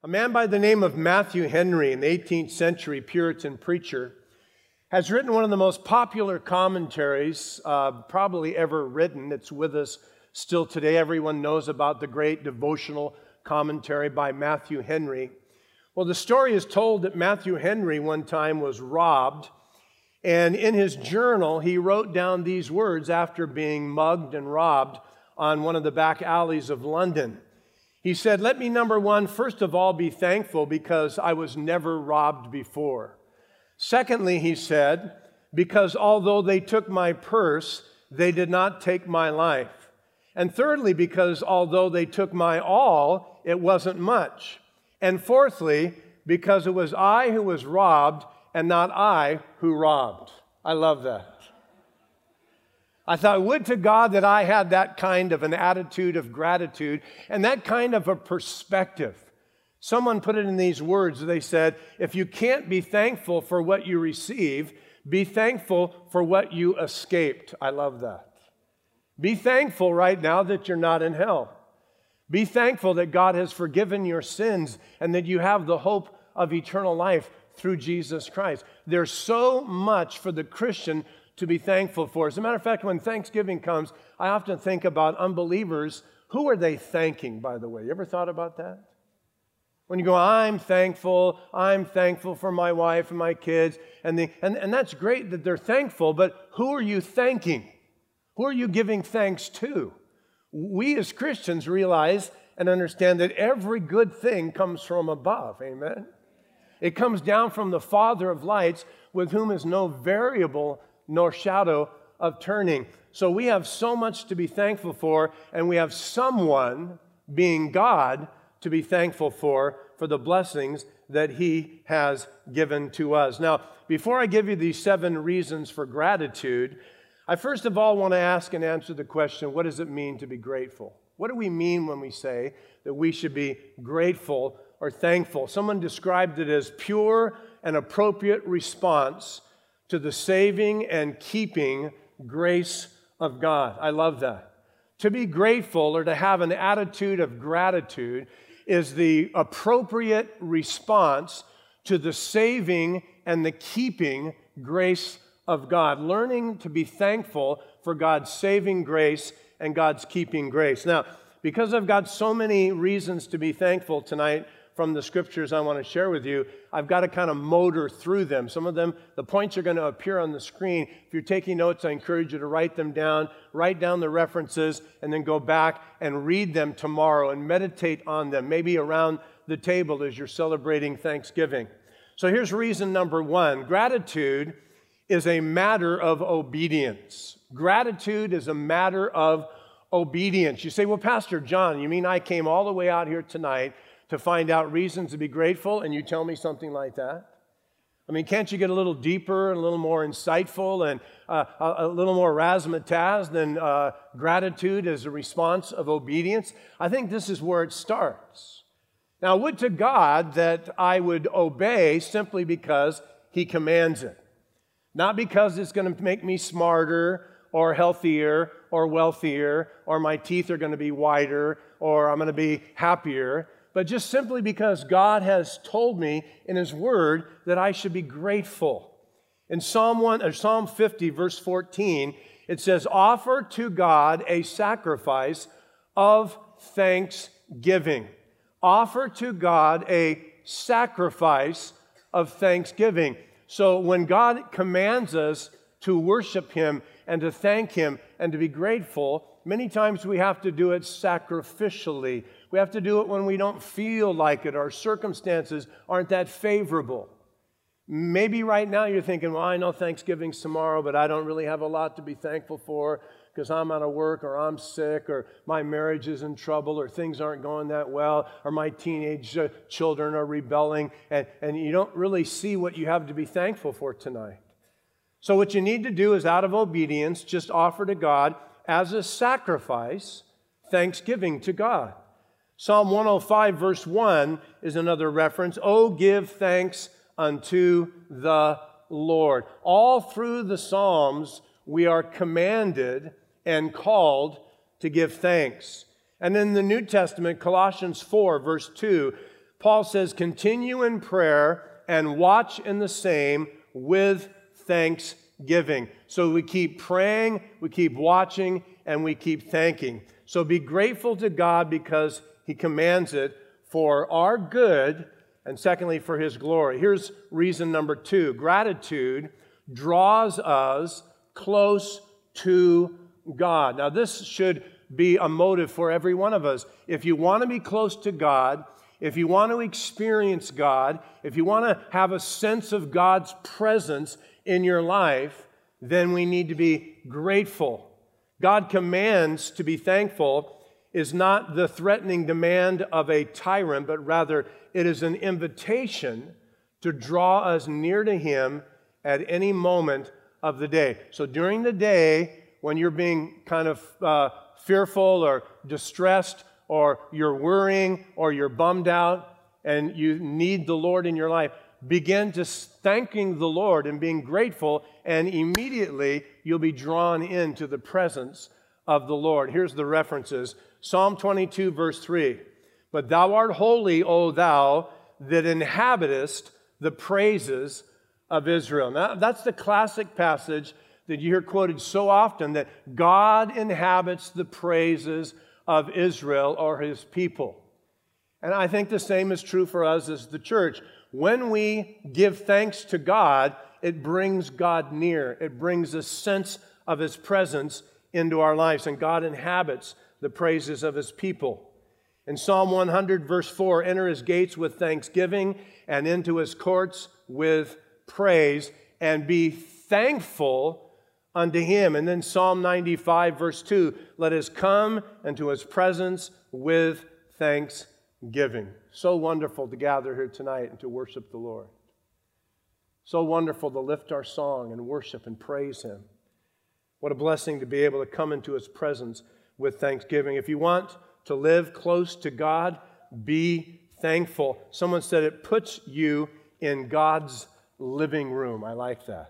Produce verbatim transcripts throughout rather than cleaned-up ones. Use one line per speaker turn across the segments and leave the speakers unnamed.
A man by the name of Matthew Henry, an eighteenth century Puritan preacher, has written one of the most popular commentaries uh, probably ever written. It's with us still today. Everyone knows about the great devotional commentary by Matthew Henry. Well, the story is told that Matthew Henry one time was robbed, and in his journal he wrote down these words after being mugged and robbed on one of the back alleys of London. He said, "Let me, number one, first of all, be thankful because I was never robbed before. Secondly," he said, "because although they took my purse, they did not take my life. And thirdly, because although they took my all, it wasn't much. And fourthly, because it was I who was robbed and not I who robbed." I love that. I thought, would to God that I had that kind of an attitude of gratitude and that kind of a perspective. Someone put it in these words. They said, if you can't be thankful for what you receive, be thankful for what you escaped. I love that. Be thankful right now that you're not in hell. Be thankful that God has forgiven your sins and that you have the hope of eternal life through Jesus Christ. There's so much for the Christian to be thankful for. As a matter of fact, when Thanksgiving comes, I often think about unbelievers. Who are they thanking, by the way? You ever thought about that? When you go, I'm thankful, I'm thankful for my wife and my kids, and, the, and, and that's great that they're thankful, but who are you thanking? Who are you giving thanks to? We as Christians realize and understand that every good thing comes from above, amen? It comes down from the Father of lights, with whom is no variable nor shadow of turning. So we have so much to be thankful for, and we have someone, being God, to be thankful for, for the blessings that He has given to us. Now, before I give you these seven reasons for gratitude, I first of all want to ask and answer the question, what does it mean to be grateful? What do we mean when we say that we should be grateful or thankful? Someone described it as pure and appropriate response to the saving and keeping grace of God. I love that. To be grateful or to have an attitude of gratitude is the appropriate response to the saving and the keeping grace of God. Learning to be thankful for God's saving grace and God's keeping grace. Now, because I've got so many reasons to be thankful tonight from the scriptures I want to share with you, I've got to kind of motor through them. Some of them, the points are going to appear on the screen. If you're taking notes, I encourage you to write them down, write down the references, and then go back and read them tomorrow and meditate on them, maybe around the table as you're celebrating Thanksgiving. So here's reason number one. Gratitude is a matter of obedience. Gratitude is a matter of obedience. You say, well, Pastor John, you mean I came all the way out here tonight to find out reasons to be grateful, and you tell me something like that? I mean, can't you get a little deeper and a little more insightful and uh, a, a little more razzmatazz than uh, gratitude as a response of obedience? I think this is where it starts. Now, would to God that I would obey simply because He commands it. Not because it's going to make me smarter or healthier or wealthier or my teeth are going to be whiter or I'm going to be happier, but just simply because God has told me in His Word that I should be grateful. In Psalm one, or Psalm fifty, verse fourteen, it says, "Offer to God a sacrifice of thanksgiving." Offer to God a sacrifice of thanksgiving. So when God commands us to worship Him and to thank Him and to be grateful, many times we have to do it sacrificially. We have to do it when we don't feel like it. Our circumstances aren't that favorable. Maybe right now you're thinking, well, I know Thanksgiving's tomorrow, but I don't really have a lot to be thankful for because I'm out of work or I'm sick or my marriage is in trouble or things aren't going that well or my teenage uh, children are rebelling, and, and you don't really see what you have to be thankful for tonight. So what you need to do is, out of obedience, just offer to God as a sacrifice thanksgiving to God. Psalm one oh five, verse one is another reference. "Oh, give thanks unto the Lord." All through the Psalms, we are commanded and called to give thanks. And in the New Testament, Colossians four, verse two, Paul says, continue in prayer and watch in the same with thanksgiving. So we keep praying, we keep watching, and we keep thanking. So be grateful to God because He commands it for our good, and secondly, for His glory. Here's reason number two. Gratitude draws us close to God. Now, this should be a motive for every one of us. If you want to be close to God, if you want to experience God, if you want to have a sense of God's presence in your life, then we need to be grateful. God commands to be thankful is not the threatening demand of a tyrant, but rather it is an invitation to draw us near to Him at any moment of the day. So during the day, when you're being kind of uh, fearful or distressed, or you're worrying, or you're bummed out, and you need the Lord in your life, begin just thanking the Lord and being grateful, and immediately you'll be drawn into the presence of the Lord. Here's the references. Psalm twenty-two, verse three. But thou art holy, O thou that inhabitest the praises of Israel. Now, that's the classic passage that you hear quoted so often, that God inhabits the praises of Israel or His people. And I think the same is true for us as the church. When we give thanks to God, it brings God near. It brings a sense of His presence into our lives, and God inhabits the praises of His people. In Psalm one hundred, verse four, enter His gates with thanksgiving and into His courts with praise, and be thankful unto Him. And then Psalm ninety-five, verse two, let us come into His presence with thanksgiving. So wonderful to gather here tonight and to worship the Lord. So wonderful to lift our song and worship and praise Him. What a blessing to be able to come into His presence with thanksgiving. If you want to live close to God, be thankful. Someone said it puts you in God's living room. I like that.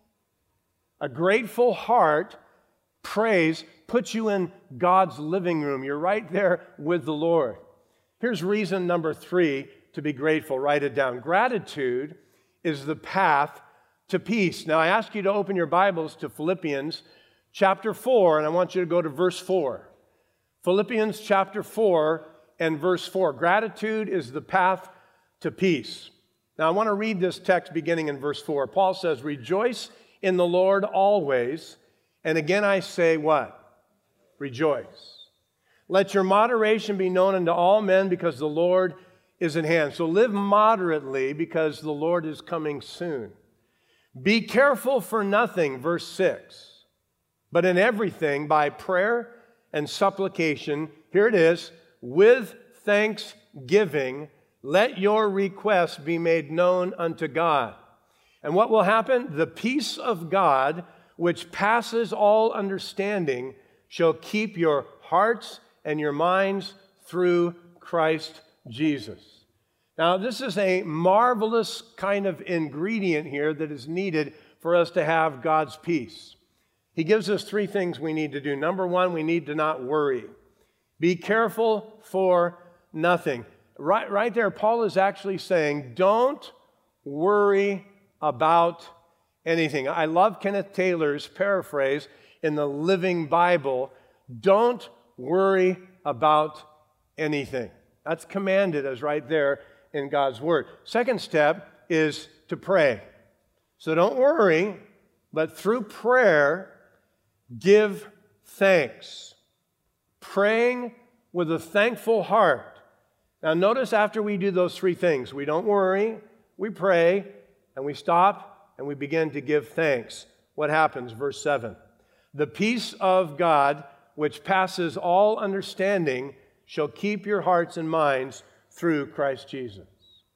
A grateful heart, praise, puts you in God's living room. You're right there with the Lord. Here's reason number three to be grateful. Write it down. Gratitude is the path to peace. Now, I ask you to open your Bibles to Philippians chapter four, and I want you to go to verse four. Philippians chapter four and verse four. Gratitude is the path to peace. Now, I want to read this text beginning in verse four. Paul says, rejoice in the Lord always. And again I say what? Rejoice. Let your moderation be known unto all men, because the Lord is at hand. So live moderately, because the Lord is coming soon. Be careful for nothing, verse six, but in everything by prayer and supplication, here it is, with thanksgiving, let your requests be made known unto God. And what will happen? The peace of God, which passes all understanding, shall keep your hearts and your minds through Christ Jesus. Now, this is a marvelous kind of ingredient here that is needed for us to have God's peace. He gives us three things we need to do. Number one, we need to not worry. Be careful for nothing. Right, right there, Paul is actually saying, don't worry about anything. I love Kenneth Taylor's paraphrase in the Living Bible. Don't worry about anything. That's commanded us right there in God's Word. Second step is to pray. So don't worry, but through prayer, give thanks. Praying with a thankful heart. Now notice after we do those three things, we don't worry, we pray, and we stop, and we begin to give thanks. What happens? Verse seven. The peace of God, which passes all understanding, shall keep your hearts and minds through Christ Jesus.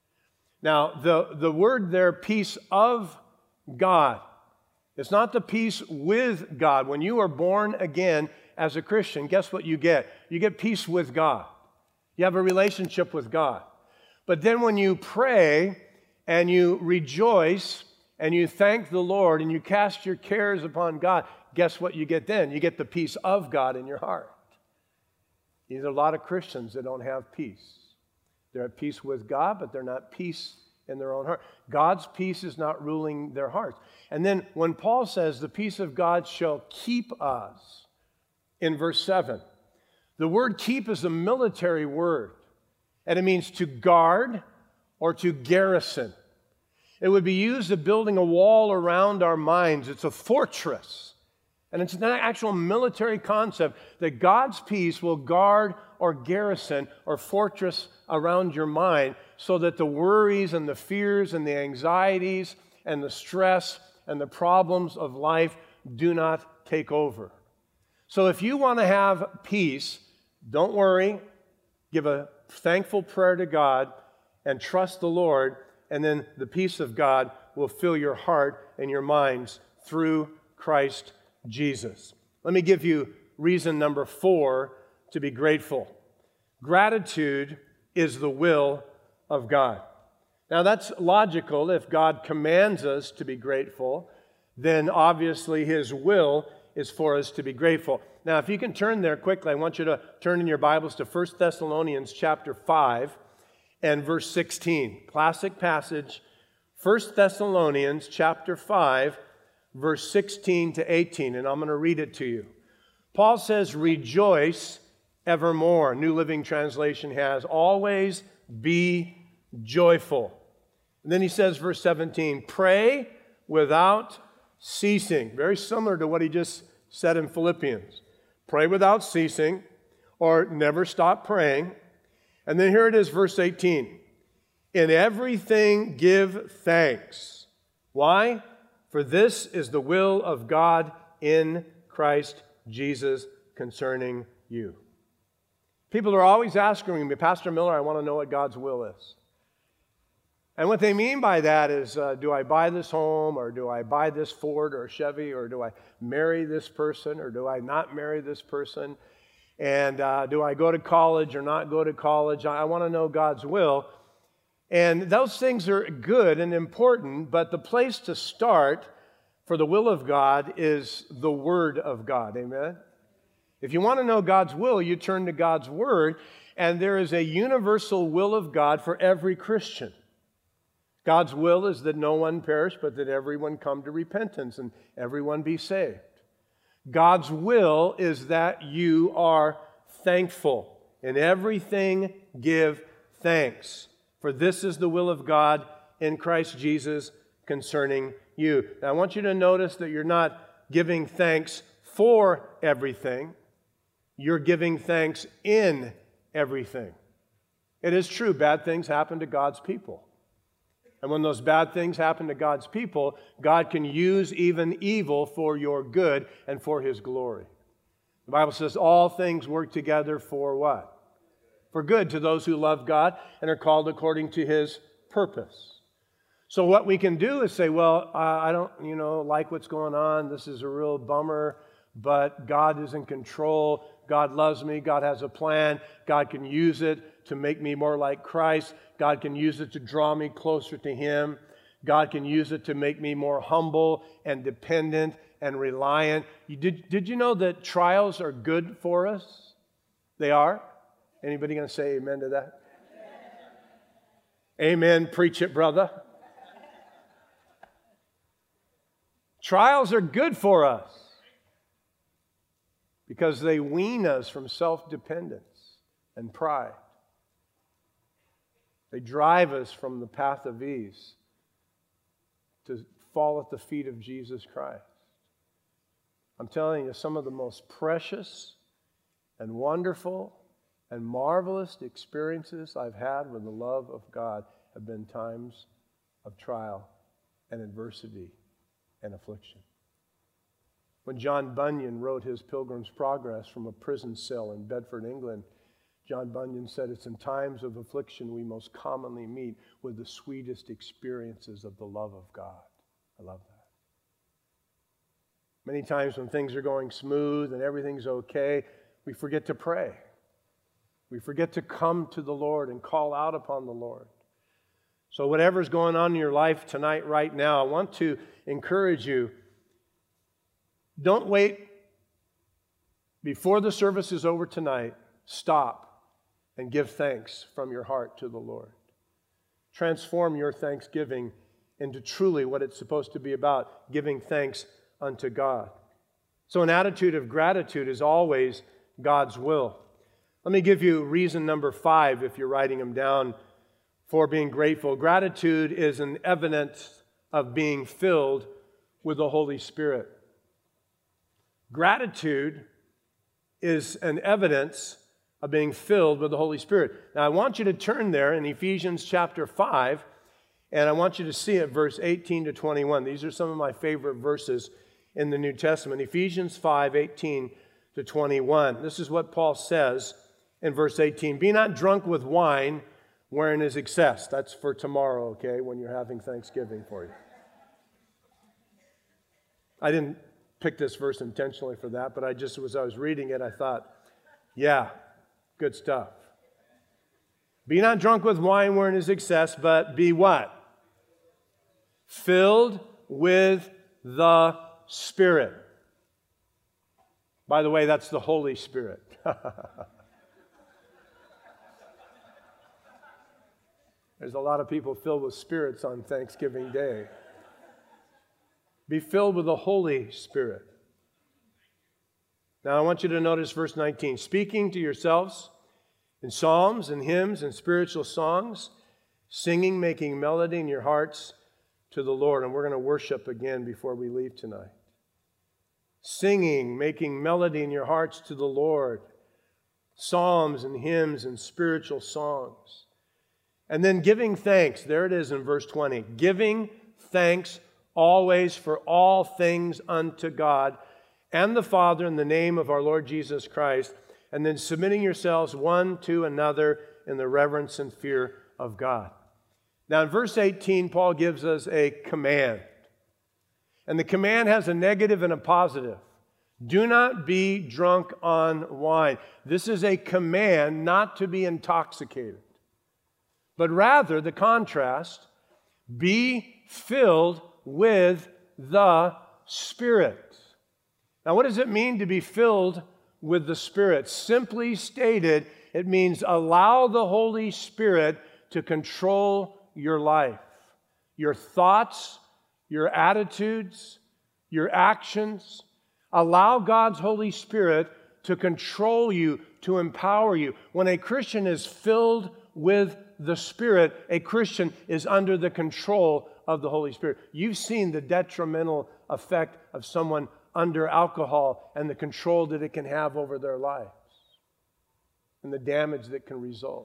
Now, the, the word there, peace of God, it's not the peace with God. When you are born again as a Christian, guess what you get? You get peace with God. You have a relationship with God. But then when you pray and you rejoice and you thank the Lord and you cast your cares upon God, guess what you get then? You get the peace of God in your heart. There's a lot of Christians that don't have peace. They're at peace with God, but they're not peace in their own heart. God's peace is not ruling their hearts. And then when Paul says the peace of God shall keep us, in verse seven, the word keep is a military word, and it means to guard or to garrison. It would be used of building a wall around our minds. It's a fortress. And it's an actual military concept that God's peace will guard or garrison or fortress around your mind so that the worries and the fears and the anxieties and the stress and the problems of life do not take over. So if you want to have peace, don't worry. Give a thankful prayer to God and trust the Lord, and then the peace of God will fill your heart and your minds through Christ Jesus. Let me give you reason number four to be grateful. Gratitude is the will of God. Now that's logical. If God commands us to be grateful, then obviously His will is for us to be grateful. Now if you can turn there quickly, I want you to turn in your Bibles to First Thessalonians chapter five and verse sixteen. Classic passage, First Thessalonians chapter five, verse sixteen to eighteen, and I'm going to read it to you. Paul says, rejoice evermore. New Living Translation has, always be joyful. And then he says, verse seventeen, pray without ceasing. Very similar to what he just said in Philippians. Pray without ceasing, or never stop praying. And then here it is, verse eighteen. In everything give thanks. Why? For this is the will of God in Christ Jesus concerning you. People are always asking me, Pastor Miller, I want to know what God's will is. And what they mean by that is, uh, do I buy this home, or do I buy this Ford or Chevy, or do I marry this person, or do I not marry this person? And uh, do I go to college or not go to college? I, I want to know God's will. And those things are good and important, but the place to start for the will of God is the Word of God. Amen? If you want to know God's will, you turn to God's Word, and there is a universal will of God for every Christian. God's will is that no one perish, but that everyone come to repentance and everyone be saved. God's will is that you are thankful. In everything give thanks. For this is the will of God in Christ Jesus concerning you. Now, I want you to notice that you're not giving thanks for everything. You're giving thanks in everything. It is true, bad things happen to God's people. And when those bad things happen to God's people, God can use even evil for your good and for His glory. The Bible says all things work together for what? For good to those who love God and are called according to His purpose. So what we can do is say, well, I don't, you know, like what's going on. This is a real bummer, but God is in control. God loves me. God has a plan. God can use it to make me more like Christ. God can use it to draw me closer to Him. God can use it to make me more humble and dependent and reliant. You, did, did you know that trials are good for us? They are. Anybody going to say amen to that? Amen. Preach it, brother. Trials are good for us because they wean us from self-dependence and pride. They drive us from the path of ease to fall at the feet of Jesus Christ. I'm telling you, some of the most precious and wonderful and marvelous experiences I've had with the love of God have been times of trial and adversity and affliction. When John Bunyan wrote his Pilgrim's Progress from a prison cell in Bedford, England, John Bunyan said, it's in times of affliction we most commonly meet with the sweetest experiences of the love of God. I love that. Many times when things are going smooth and everything's okay, we forget to pray. We forget to come to the Lord and call out upon the Lord. So whatever's going on in your life tonight, right now, I want to encourage you, don't wait before the service is over tonight. Stop and give thanks from your heart to the Lord. Transform your thanksgiving into truly what it's supposed to be about, giving thanks unto God. So an attitude of gratitude is always God's will. Let me give you reason number five, if you're writing them down, for being grateful. Gratitude is an evidence of being filled with the Holy Spirit. Gratitude is an evidence of being filled with the Holy Spirit. Now, I want you to turn there in Ephesians chapter five, and I want you to see it, verse eighteen to twenty-one. These are some of my favorite verses in the New Testament. Ephesians five, eighteen to twenty-one. This is what Paul says in verse eighteen. Be not drunk with wine, wherein is excess. That's for tomorrow, okay, when you're having Thanksgiving for you. I didn't pick this verse intentionally for that, but I just, as I was reading it, I thought, yeah, good stuff. Be not drunk with wine wherein is excess, but be what? Filled with the Spirit. By the way, that's the Holy Spirit. There's a lot of people filled with spirits on Thanksgiving Day. Be filled with the Holy Spirit. Now I want you to notice verse nineteen. Speaking to yourselves in psalms and hymns and spiritual songs, singing, making melody in your hearts to the Lord. And we're going to worship again before we leave tonight. Singing, making melody in your hearts to the Lord. Psalms and hymns and spiritual songs. And then giving thanks. There it is in verse twenty. Giving thanks always for all things unto God and the Father in the name of our Lord Jesus Christ. And then submitting yourselves one to another in the reverence and fear of God. Now in verse eighteen, Paul gives us a command. And the command has a negative and a positive. Do not be drunk on wine. This is a command not to be intoxicated. But rather, the contrast, be filled with the Spirit. Now, what does it mean to be filled with the Spirit? Simply stated, it means allow the Holy Spirit to control your life, your thoughts, your attitudes, your actions. Allow God's Holy Spirit to control you, to empower you. When a Christian is filled with the Spirit, a Christian is under the control of the Holy Spirit. You've seen the detrimental effect of someone under alcohol and the control that it can have over their lives and the damage that can result.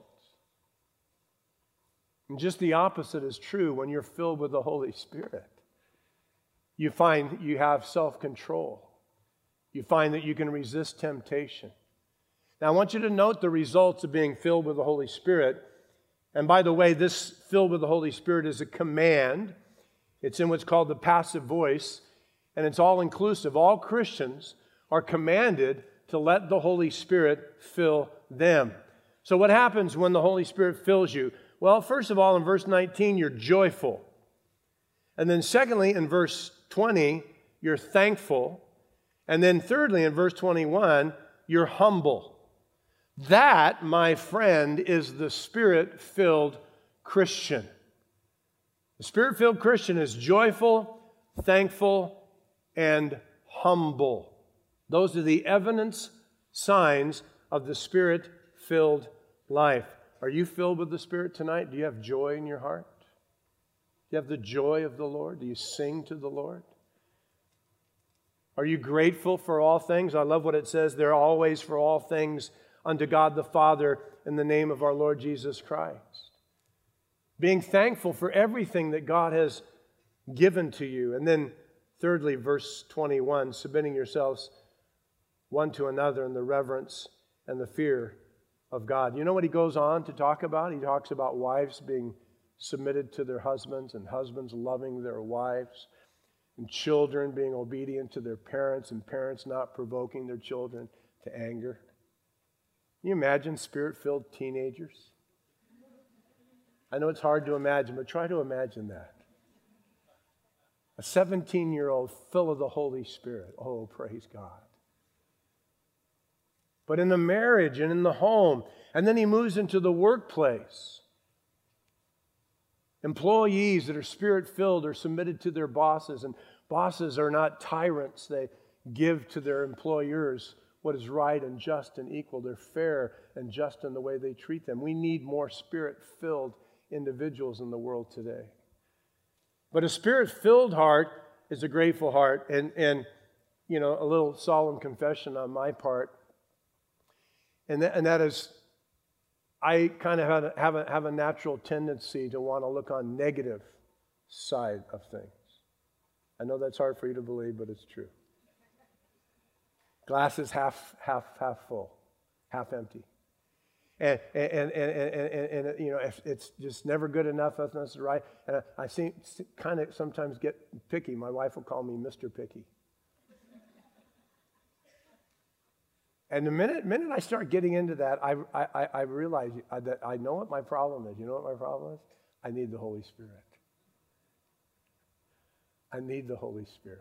And just the opposite is true when you're filled with the Holy Spirit. You find you have self-control. You find that you can resist temptation. Now, I want you to note the results of being filled with the Holy Spirit. And by the way, this filled with the Holy Spirit is a command. It's in what's called the passive voice, and it's all inclusive. All Christians are commanded to let the Holy Spirit fill them. So what happens when the Holy Spirit fills you? Well, first of all, in verse nineteen, you're joyful. And then secondly, in verse twenty, you're thankful. And then thirdly, in verse twenty-one, you're humble. That, my friend, is the Spirit-filled Christian. The Spirit-filled Christian is joyful, thankful, and humble. Those are the evidence, signs of the Spirit-filled life. Are you filled with the Spirit tonight? Do you have joy in your heart? Do you have the joy of the Lord? Do you sing to the Lord? Are you grateful for all things? I love what it says. They're always for all things unto God the Father in the name of our Lord Jesus Christ. Being thankful for everything that God has given to you. And then thirdly, verse twenty-one, submitting yourselves one to another in the reverence and the fear of God. You know what he goes on to talk about? He talks about wives being submitted to their husbands and husbands loving their wives and children being obedient to their parents and parents not provoking their children to anger. Can you imagine Spirit-filled teenagers? I know it's hard to imagine, but try to imagine that. A seventeen-year-old full of the Holy Spirit. Oh, praise God. But in the marriage and in the home, And then he moves into the workplace. Employees that are Spirit-filled are submitted to their bosses, and bosses are not tyrants. They give to their employers what is right and just and equal. They're fair and just in the way they treat them. We need more Spirit-filled individuals in the world today. But a Spirit-filled heart is a grateful heart. And, and you know, a little solemn confession on my part, and that, and that is, I kind of have a, have, a, have a natural tendency to want to look on negative side of things. I know that's hard for you to believe, but it's true. Glass is half, half, half full, half empty. And, and, and, and, and, and you know, if it's just never good enough, that's right. And I, I seem, kind of sometimes get picky. My wife will call me Mister Picky. And the minute, minute I start getting into that, I, I, I realize that I know what my problem is. You know what my problem is? I need the Holy Spirit. I need the Holy Spirit.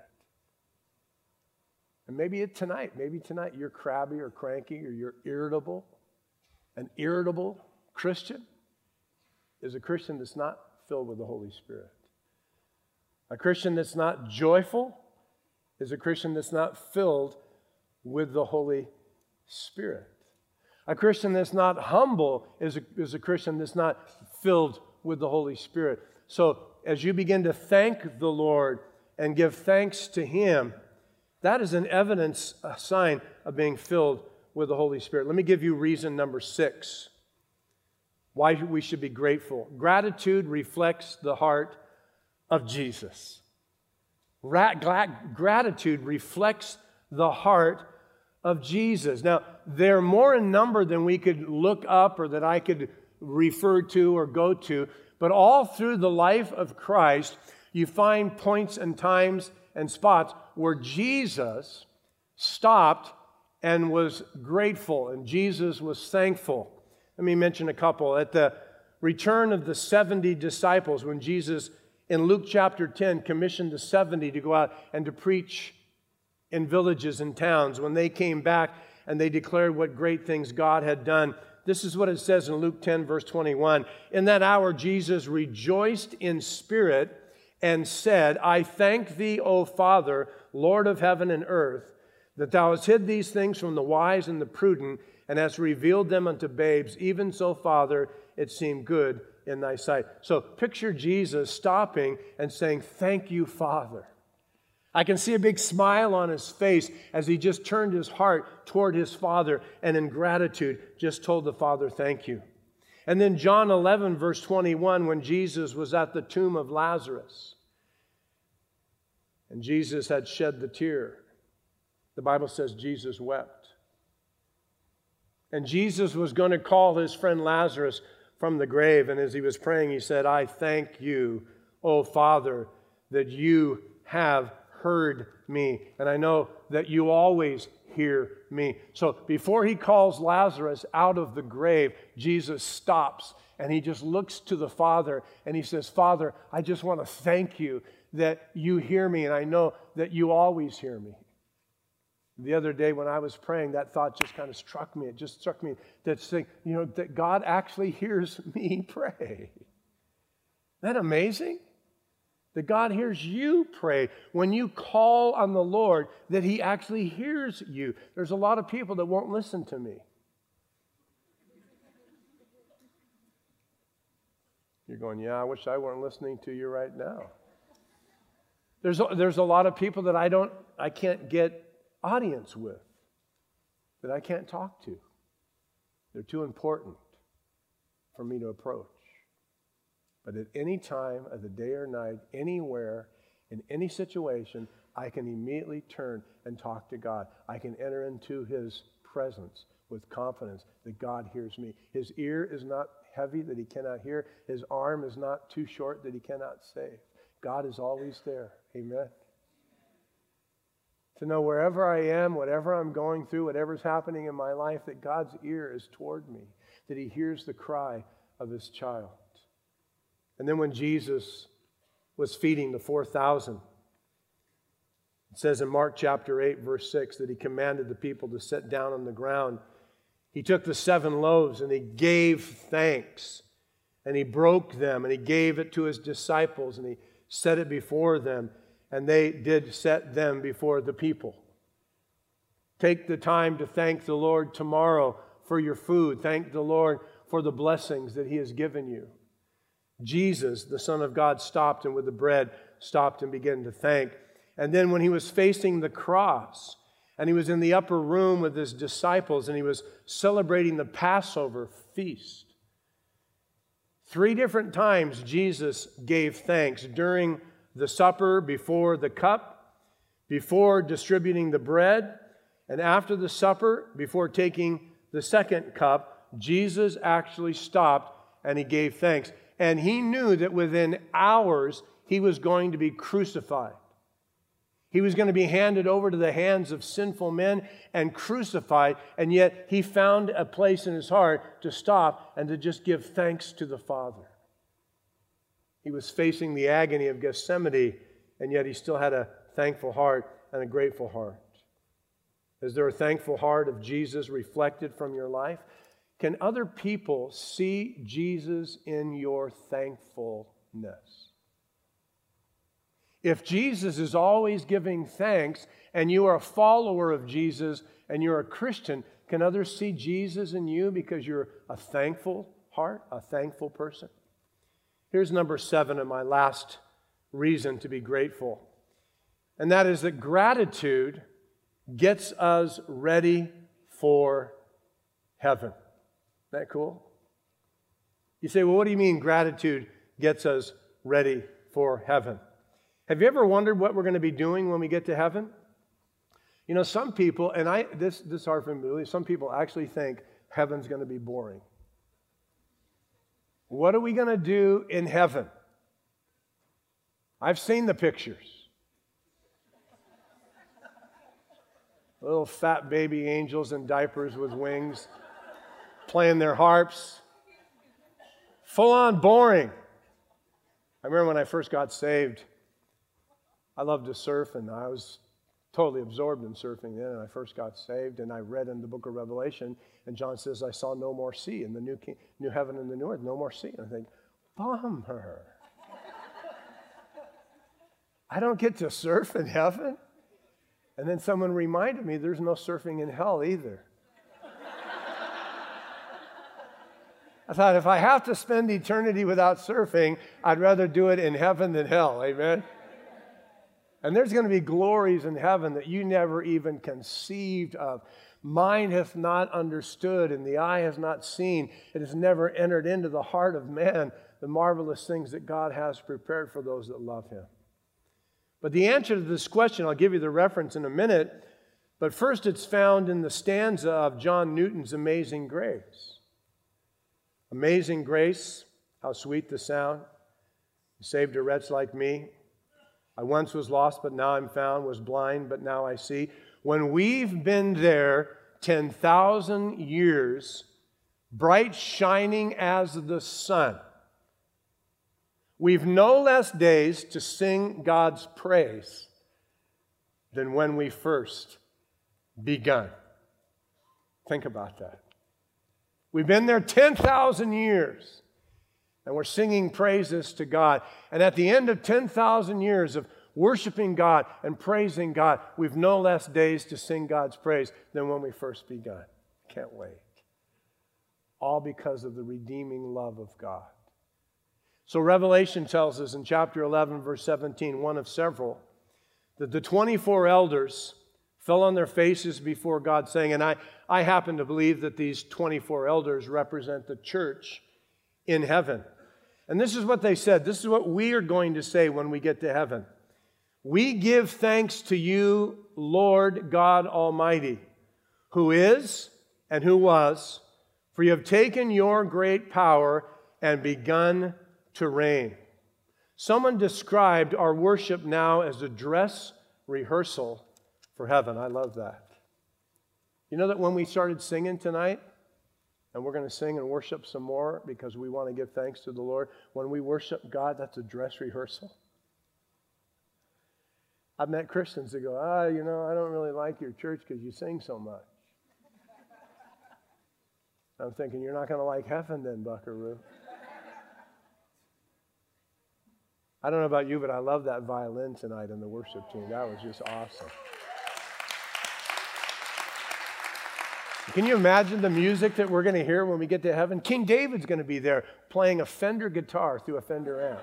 And maybe it tonight, maybe tonight you're crabby or cranky or you're irritable. An irritable Christian is a Christian that's not filled with the Holy Spirit. A Christian that's not joyful is a Christian that's not filled with the Holy Spirit. A Christian that's not humble is a, is a Christian that's not filled with the Holy Spirit. So as you begin to thank the Lord and give thanks to Him, that is an evidence, a sign of being filled with the Holy Spirit. Let me give you reason number six why we should be grateful. Gratitude reflects the heart of Jesus. Rat, glad, gratitude reflects the heart of Jesus. Now, they're more in number than we could look up or that I could refer to or go to, but all through the life of Christ, you find points and times and spots where Jesus stopped and was grateful, and Jesus was thankful. Let me mention a couple. At the return of the seventy disciples, when Jesus, in Luke chapter ten, commissioned the seventy to go out and to preach in villages and towns, when they came back and they declared what great things God had done, this is what it says in Luke ten, verse twenty-one. In that hour, Jesus rejoiced in spirit and said, I thank thee, O Father, Lord of heaven and earth, that thou hast hid these things from the wise and the prudent, and hast revealed them unto babes. Even so, Father, it seemed good in thy sight. So picture Jesus stopping and saying, thank you, Father. I can see a big smile on his face as he just turned his heart toward his Father and in gratitude just told the Father, thank you. And then John eleven, verse twenty-one, when Jesus was at the tomb of Lazarus, and Jesus had shed the tear, the Bible says Jesus wept. And Jesus was going to call his friend Lazarus from the grave, and as he was praying, he said, I thank you, O Father, that you have heard me, and I know that you always hear me. So before he calls Lazarus out of the grave, Jesus stops and he just looks to the Father and he says, Father, I just want to thank you that you hear me, and I know that you always hear me. The other day when I was praying, that thought just kind of struck me. It just struck me that, saying, you know, that God actually hears me pray. Isn't that amazing? That God hears you pray when you call on the Lord, that He actually hears you. There's a lot of people that won't listen to me. You're going, yeah, I wish I weren't listening to you right now. There's a, there's a lot of people that I don't, I can't get audience with, that I can't talk to. They're too important for me to approach. But at any time of the day or night, anywhere, in any situation, I can immediately turn and talk to God. I can enter into His presence with confidence that God hears me. His ear is not heavy that He cannot hear. His arm is not too short that He cannot save. God is always there. Amen. To know wherever I am, whatever I'm going through, whatever's happening in my life, that God's ear is toward me, that He hears the cry of His child. And then when Jesus was feeding the four thousand, it says in Mark chapter eight, verse six, that He commanded the people to sit down on the ground. He took the seven loaves and he gave thanks. And he broke them and he gave it to his disciples and he set it before them. And they did set them before the people. Take the time to thank the Lord tomorrow for your food. Thank the Lord for the blessings that he has given you. Jesus, the Son of God, stopped and with the bread stopped and began to thank. And then when he was facing the cross and he was in the upper room with his disciples and he was celebrating the Passover feast, three different times Jesus gave thanks during the supper, before the cup, before distributing the bread, and after the supper, before taking the second cup. Jesus actually stopped and he gave thanks. And he knew that within hours he was going to be crucified. He was going to be handed over to the hands of sinful men and crucified, and yet he found a place in his heart to stop and to just give thanks to the Father. He was facing the agony of Gethsemane, and yet he still had a thankful heart and a grateful heart. Is there a thankful heart of Jesus reflected from your life? Can other people see Jesus in your thankfulness? If Jesus is always giving thanks and you are a follower of Jesus and you're a Christian, can others see Jesus in you because you're a thankful heart, a thankful person? Here's number seven and my last reason to be grateful. And that is that gratitude gets us ready for heaven. Isn't that cool? You say, well, what do you mean gratitude gets us ready for heaven? Have you ever wondered what we're going to be doing when we get to heaven? You know, some people, and I this, this is hard for me to believe, some people actually think heaven's going to be boring. What are we going to do in heaven? I've seen the pictures. Little fat baby angels in diapers with wings, playing their harps. Full on boring. I remember when I first got saved, I loved to surf, and I was totally absorbed in surfing then, and I first got saved, and I read in the book of Revelation, and John says, I saw no more sea in the new, king, new heaven and the new earth, no more sea. And I think, bummer. I don't get to surf in heaven? And then someone reminded me there's no surfing in hell either. I thought, if I have to spend eternity without surfing, I'd rather do it in heaven than hell. Amen? And there's going to be glories in heaven that you never even conceived of. Mind hath not understood, and the eye has not seen. It has never entered into the heart of man the marvelous things that God has prepared for those that love him. But the answer to this question, I'll give you the reference in a minute, but first it's found in the stanza of John Newton's Amazing Grace. Amazing grace, how sweet the sound, saved a wretch like me. I once was lost, but now I'm found, was blind, but now I see. When we've been there ten thousand years, bright shining as the sun, we've no less days to sing God's praise than when we first begun. Think about that. We've been there ten thousand years. And we're singing praises to God. And at the end of ten thousand years of worshiping God and praising God, we've no less days to sing God's praise than when we first begun. Can't wait. All because of the redeeming love of God. So Revelation tells us in chapter eleven, verse seventeen, one of several, that the twenty-four elders fell on their faces before God, saying, and I, I happen to believe that these twenty-four elders represent the church in heaven. And this is what they said. This is what we are going to say when we get to heaven. We give thanks to you, Lord God Almighty, who is and who was, for you have taken your great power and begun to reign. Someone described our worship now as a dress rehearsal for heaven. I love that. You know that when we started singing tonight, and we're going to sing and worship some more because we want to give thanks to the Lord. When we worship God, that's a dress rehearsal. I've met Christians that go, ah, you know, I don't really like your church because you sing so much. I'm thinking, you're not going to like heaven then, buckaroo. I don't know about you, but I love that violin tonight in the worship team. That was just awesome. Can you imagine the music that we're going to hear when we get to heaven? King David's going to be there playing a Fender guitar through a Fender amp.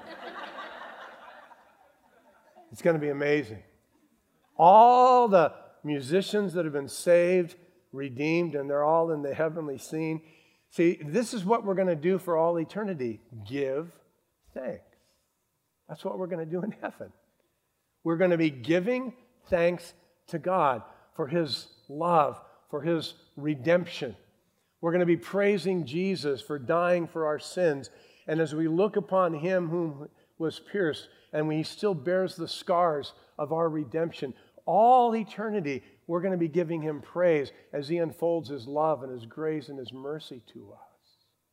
It's going to be amazing. All the musicians that have been saved, redeemed, and they're all in the heavenly scene. See, this is what we're going to do for all eternity. Give thanks. That's what we're going to do in heaven. We're going to be giving thanks to God for His love, for His redemption. We're going to be praising Jesus for dying for our sins. And as we look upon Him whom was pierced, and He still bears the scars of our redemption, all eternity, we're going to be giving Him praise as He unfolds His love and His grace and His mercy to us.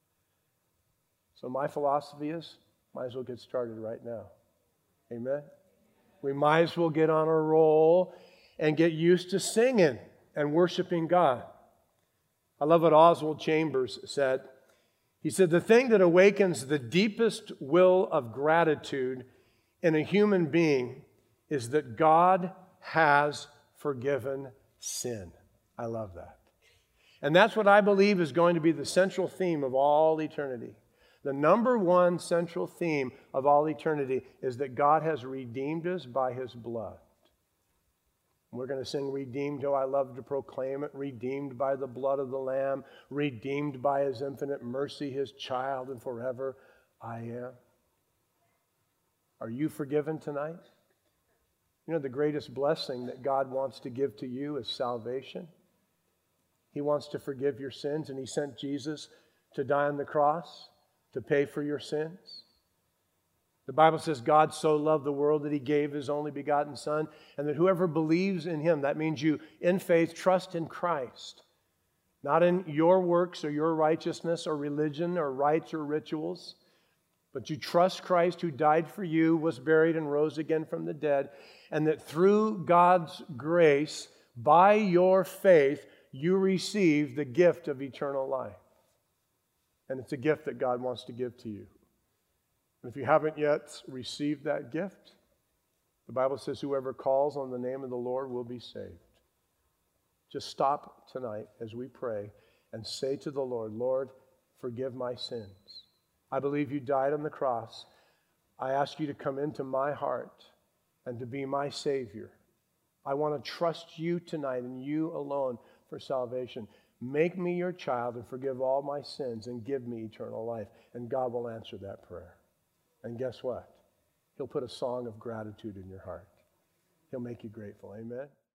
So my philosophy is, might as well get started right now. Amen? We might as well get on a roll and get used to singing and worshiping God. I love what Oswald Chambers said. He said, the thing that awakens the deepest will of gratitude in a human being is that God has forgiven sin. I love that. And that's what I believe is going to be the central theme of all eternity. The number one central theme of all eternity is that God has redeemed us by His blood. We're going to sing redeemed, oh, I love to proclaim it, redeemed by the blood of the Lamb, redeemed by His infinite mercy, His child, and forever I am. Are you forgiven tonight? You know, the greatest blessing that God wants to give to you is salvation. He wants to forgive your sins, and He sent Jesus to die on the cross to pay for your sins. The Bible says God so loved the world that He gave His only begotten Son, and that whoever believes in Him, that means you, in faith, trust in Christ, not in your works or your righteousness or religion or rites or rituals, but you trust Christ who died for you, was buried, and rose again from the dead, and that through God's grace, by your faith, you receive the gift of eternal life. And it's a gift that God wants to give to you. And if you haven't yet received that gift, the Bible says whoever calls on the name of the Lord will be saved. Just stop tonight as we pray and say to the Lord, Lord, forgive my sins. I believe you died on the cross. I ask you to come into my heart and to be my Savior. I want to trust you tonight and you alone for salvation. Make me your child and forgive all my sins and give me eternal life. And God will answer that prayer. And guess what? He'll put a song of gratitude in your heart. He'll make you grateful. Amen?